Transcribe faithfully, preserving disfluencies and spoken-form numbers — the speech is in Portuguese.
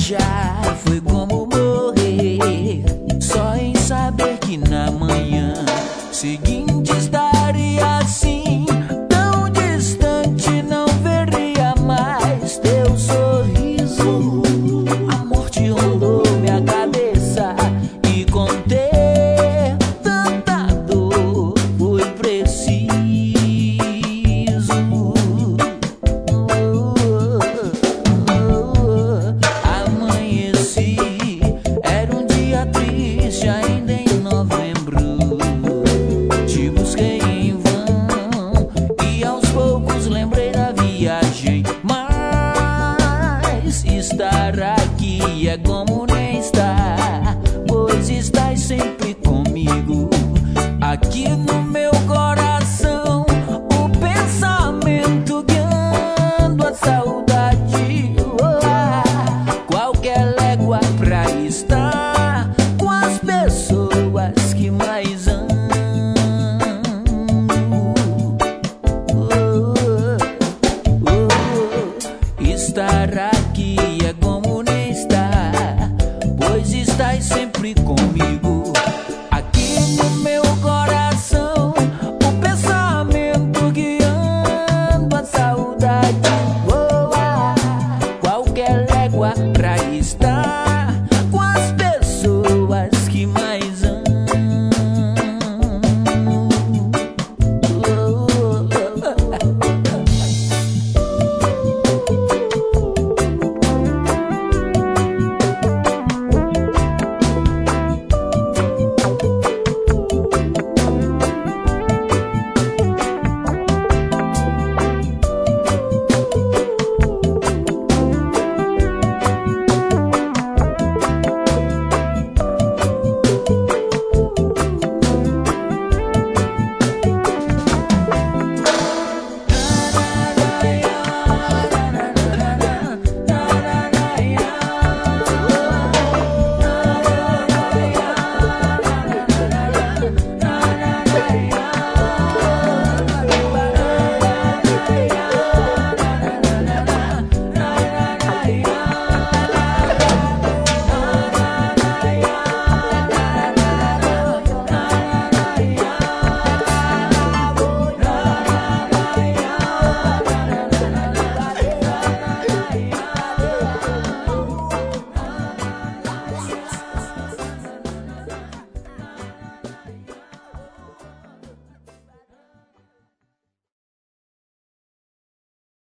viajar foi como morrer, só em saber que na manhã seguinte estaria assim, tão distante, não veria mais teu sorriso. A morte rondou minha cabeça e conter tanta dor foi preciso. Amanheci, era um dia triste ainda em novembro. Te busquei em vão e aos poucos lembrei da viagem. Mas estar aqui é como nem estar, pois estás sempre comigo. Aqui no meu coração, o pensamento guiando a saudade. Oh, qualquer légua pra estar com as pessoas que mais amo. Estar aqui é como nem estar, pois estás sempre comigo. Aqui no meu coração, o pensamento guiando a saudade. Oh, ah, qualquer légua pra estar